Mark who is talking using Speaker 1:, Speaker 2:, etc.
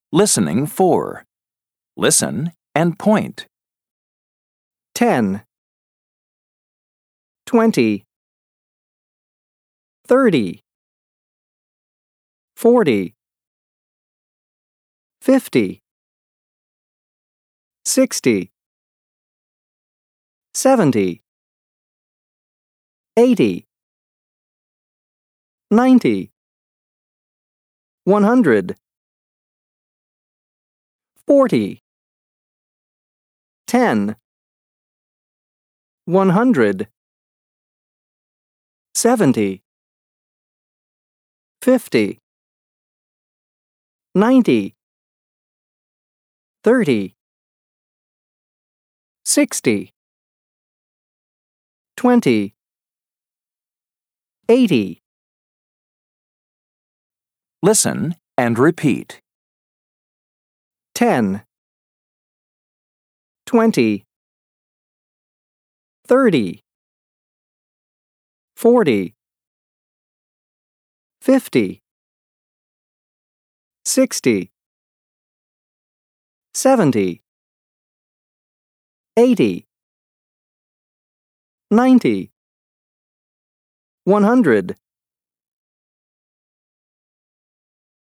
Speaker 1: Listening 4. Listen and point.
Speaker 2: 10, 20, 30, 40, 50, 60, 70, 80, 90, 100, 40, 10, 100, 70, 50, 90, 30, 60, 20, 80.
Speaker 1: Listen and repeat.
Speaker 2: 10, 20, 30, 40, 50, 60, 70, 80, 90, 100.